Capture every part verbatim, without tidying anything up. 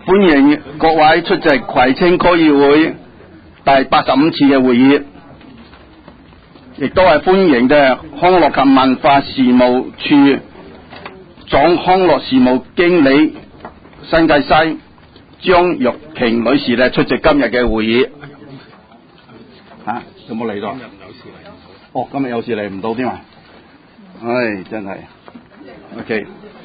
歡迎各位出席葵青區議會第八十五次嘅會議，亦都係歡迎嘅康樂及文化事務處總康樂事務經理新界西張玉瓊女士咧出席今日嘅會議。嚇、啊，有冇嚟到？今日有事嚟唔到。哦，今日有事嚟唔到添啊！唉，真係。OK。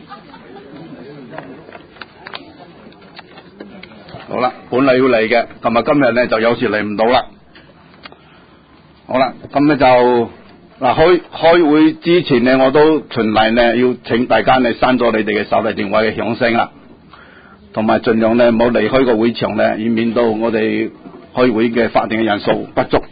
好啦，本嚟要嚟嘅，同埋今日咧就有時嚟唔到啦。好啦，咁咧就嗱開開會之前咧，我都循例咧要請大家咧刪咗你哋嘅手提電話嘅響聲啦，同埋盡量咧唔好離開個會場咧，以免到我哋開會嘅法定嘅人數不足。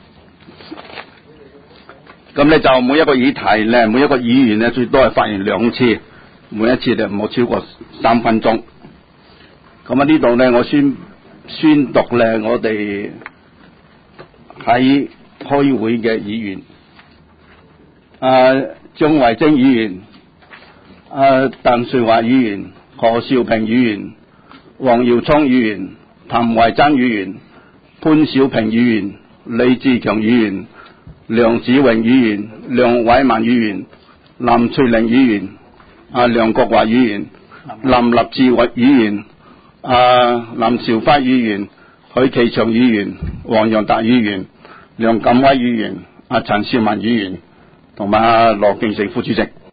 咁咧就每一個議題咧，每一個議員咧最多係發言兩次，每一次咧唔好超過三分鐘。咁啊呢度咧，我宣宣讀咧，我哋喺開會嘅議員，啊張維貞議員、啊鄧瑞華議員、何兆平議員、黃耀聰議員、譚維真議員、潘小平議員、李志強議員、梁子榮議員、梁偉文議員、林翠玲議員、啊梁國華議員、林立志議員、啊林兆輝議員、許其祥議員、黃洋達議員、梁錦威議員、啊陳少文議員同埋啊羅敬成副主席。